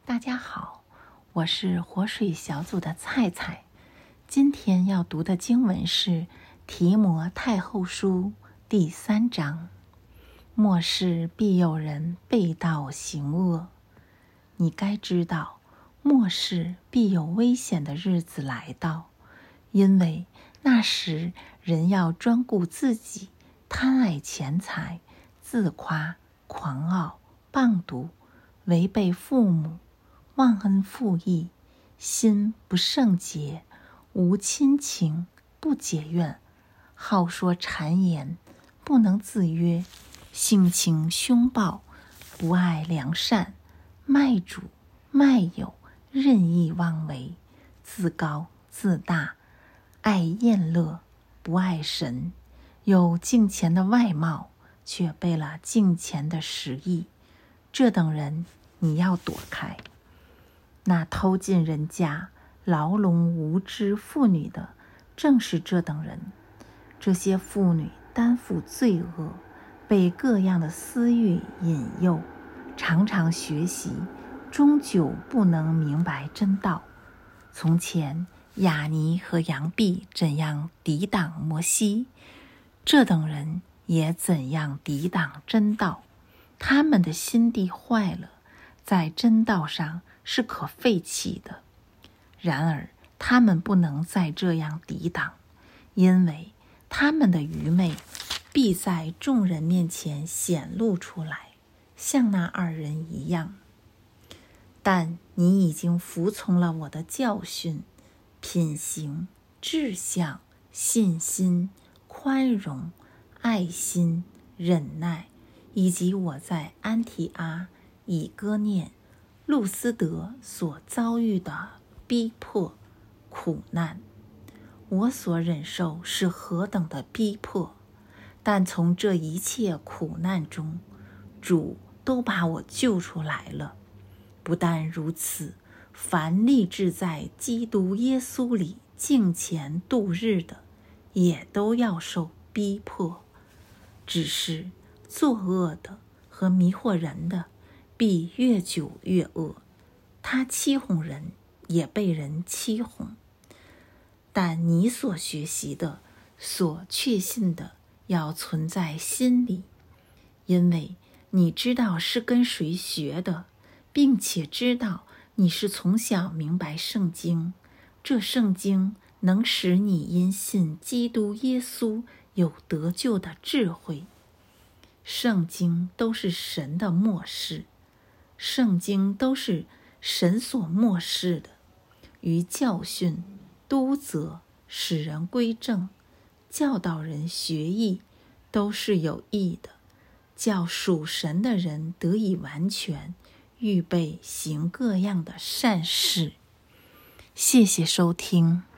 大家好，我是活水小组的菜菜。今天要读的经文是提摩太后书第3章。末世必有人背道行恶。你该知道，末世必有危险的日子来到，因为那时人要专顾自己，贪爱钱财，自夸，狂傲，谤毒，违背父母，忘恩负义，心不圣洁，无亲情，不解怨，好说谗言，不能自约，性情凶暴，不爱良善，卖主卖友，任意妄为，自高自大，爱宴乐，不爱神，有敬虔的外貌，却背了敬虔的实意。这等人你要躲开。那偷进人家，牢笼无知妇女的，正是这等人。这些妇女担负罪恶，被各样的私欲引诱，常常学习，终究不能明白真道。从前亚尼和杨毕怎样抵挡摩西，这等人也怎样抵挡真道。他们的心地坏了，在真道上是可废弃的。然而他们不能再这样抵挡，因为他们的愚昧必在众人面前显露出来，像那2人一样。但你已经服从了我的教训、品行、志向、信心、宽容、爱心、忍耐，以及我在安提阿、以哥念、路斯德所遭遇的逼迫、苦难。我所忍受是何等的逼迫，但从这一切苦难中，主都把我救出来了。不但如此，凡立志在基督耶稣里敬虔度日的，也都要受逼迫。只是作恶的和迷惑人的，必越久越恶。他欺哄人，也被人欺哄。但你所学习的，所确信的，要存在心里，因为你知道是跟谁学的，并且知道你是从小明白圣经。这圣经能使你因信基督耶稣有得救的智慧。圣经都是神的默示，圣经都是神所默示的，于教训、督责、使人归正、教导人学义，都是有益的，叫属神的人得以完全，预备行各样的善事。谢谢收听。